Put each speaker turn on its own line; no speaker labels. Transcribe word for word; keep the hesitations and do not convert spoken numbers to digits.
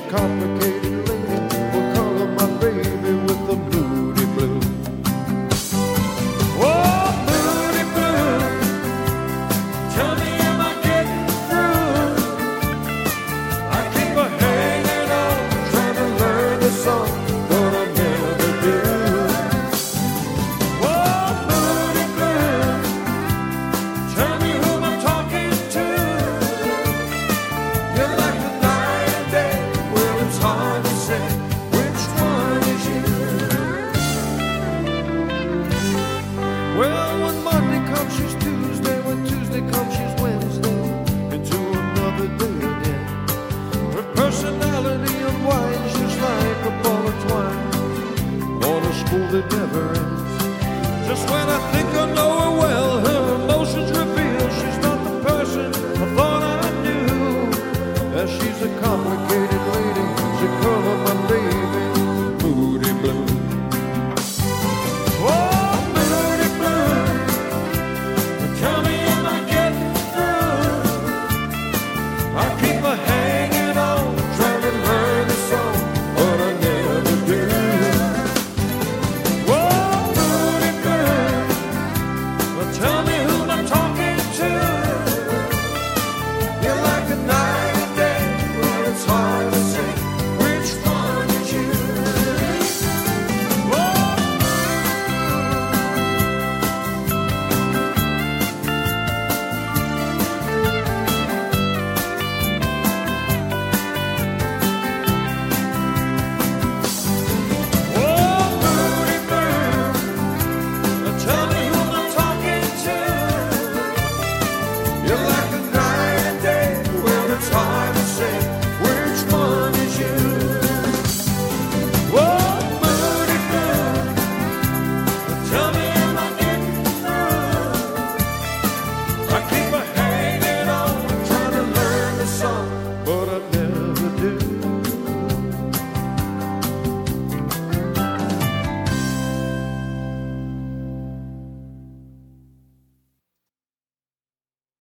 complicated lady will color my baby with the moody blue. Oh, moody blue, tell me am I getting through? I keep a hanging on, trying to learn the song, but I never do. Oh, moody blue, tell me who I'm talking to. You're like the night and day, well it's hard to say which one is you. Well, when Monday comes she's Tuesday, when Tuesday comes she's Wednesday, into another day again. Her personality unwinds just like a ball of twine on a spool that never ends. Just when I think I know